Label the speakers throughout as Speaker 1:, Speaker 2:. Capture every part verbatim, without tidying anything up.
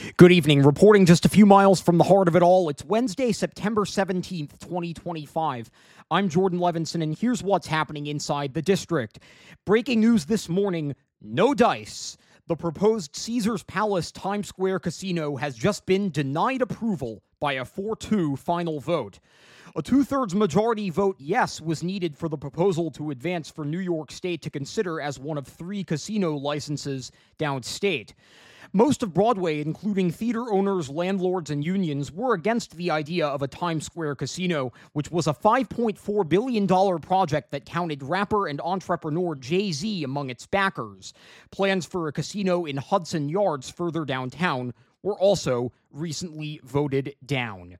Speaker 1: Good evening. Reporting just a few miles from the heart of it all, it's Wednesday, September seventeenth, twenty twenty-five. I'm Jordan Levinson, and here's what's happening inside the district. Breaking news this morning, no dice. The proposed Caesars Palace Times Square casino has just been denied approval by a four two final vote. A two-thirds majority vote yes was needed for the proposal to advance for New York State to consider as one of three casino licenses downstate. Most of Broadway, including theater owners, landlords, and unions, were against the idea of a Times Square casino, which was a five point four billion dollars project that counted rapper and entrepreneur Jay-Z among its backers. Plans for a casino in Hudson Yards further downtown were also recently voted down.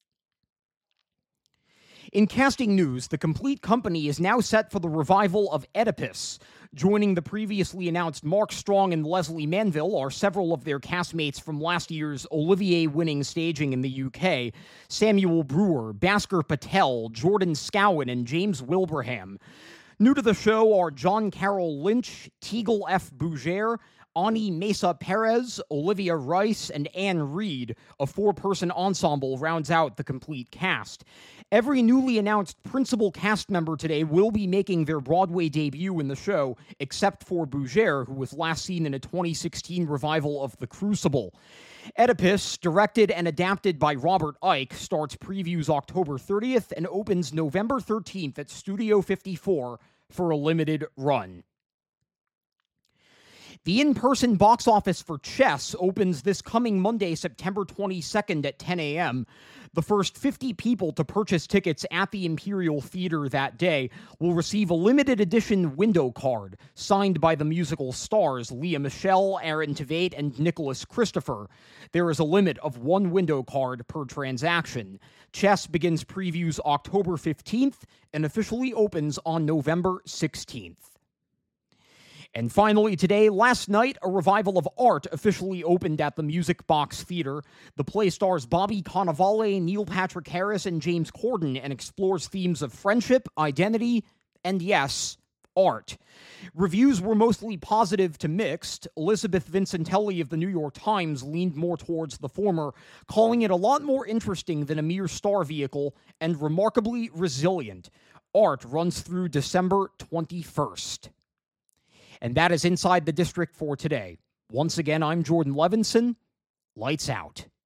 Speaker 1: In casting news, the Complete Company is now set for the revival of Oedipus. Joining the previously announced Mark Strong and Leslie Manville are several of their castmates from last year's Olivier-winning staging in the U K: Samuel Brewer, Bhaskar Patel, Jordan Scowen, and James Wilbraham. New to the show are John Carroll Lynch, Teagle F. Bougere, Ani Mesa Perez, Olivia Rice, and Anne Reed. A four-person ensemble rounds out the complete cast. Every newly announced principal cast member today will be making their Broadway debut in the show, except for Bougere, who was last seen in a twenty sixteen revival of The Crucible. Oedipus, directed and adapted by Robert Icke, starts previews October thirtieth and opens November thirteenth at Studio fifty-four for a limited run. The in-person box office for Chess opens this coming Monday, September twenty-second at ten a.m. The first fifty people to purchase tickets at the Imperial Theater that day will receive a limited edition window card signed by the musical stars Lea Michele, Aaron Tveit, and Nicholas Christopher. There is a limit of one window card per transaction. Chess begins previews October fifteenth and officially opens on November sixteenth. And finally today, last night, a revival of Art officially opened at the Music Box Theater. The play stars Bobby Cannavale, Neil Patrick Harris, and James Corden, and explores themes of friendship, identity, and yes, art. Reviews were mostly positive to mixed. Elizabeth Vincentelli of the New York Times leaned more towards the former, calling it a lot more interesting than a mere star vehicle and remarkably resilient. Art runs through December twenty-first. And that is Inside the District for today. Once again, I'm Jordan Levinson. Lights out.